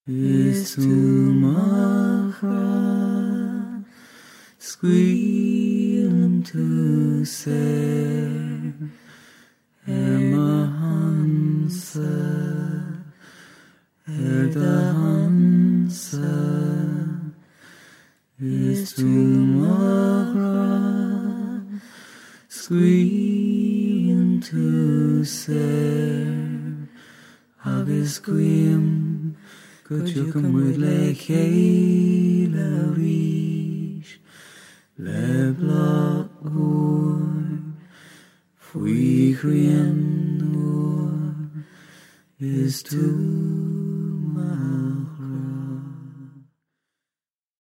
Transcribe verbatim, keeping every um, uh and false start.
is to machra squealing to say Emma Hansa Erda Hansa is to machra squealing to say Agus Quim Good you come with le chéile ríis le bla úr Fui chrian úr is tú ma